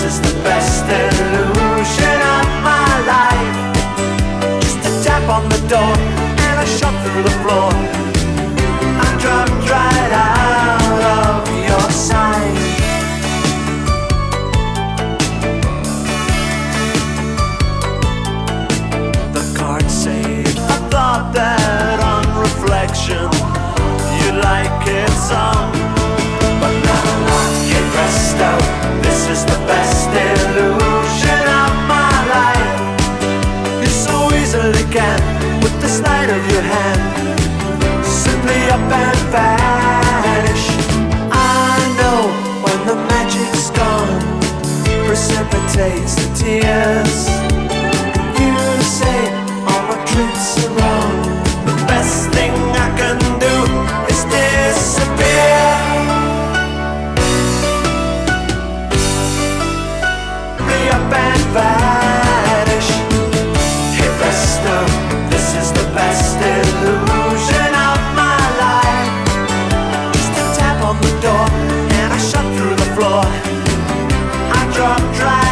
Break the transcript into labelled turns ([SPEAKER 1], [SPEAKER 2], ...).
[SPEAKER 1] is the best illusion of my life. Just a tap on the door and a shot through the floor. I dropped right out of your sight. The cards say I thought that on reflection you'd like it some, but now get rest out. This is the best illusion of my life. You so easily can, with the sleight of your hand, simply up and vanish. I know when the magic's gone, precipitates the tears. You say all my tricks are wrong. The best thing I can do is disappear. Up and vanish. Hey presto, this is the best illusion of my life. Just a tap on the door and I shot through the floor. I dropped right